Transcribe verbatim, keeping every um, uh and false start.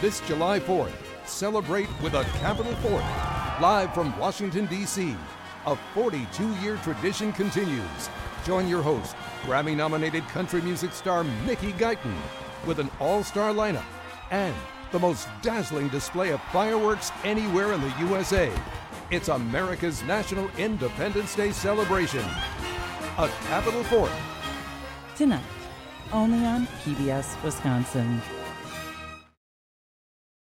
This July fourth, celebrate with a Capitol Fourth. Live from Washington, D C, a forty-two-year tradition continues. Join your host, Grammy-nominated country music star Mickey Guyton, with an all-star lineup and the most dazzling display of fireworks anywhere in the U S A. It's America's National Independence Day celebration. A Capitol Fourth. Tonight, only on P B S Wisconsin.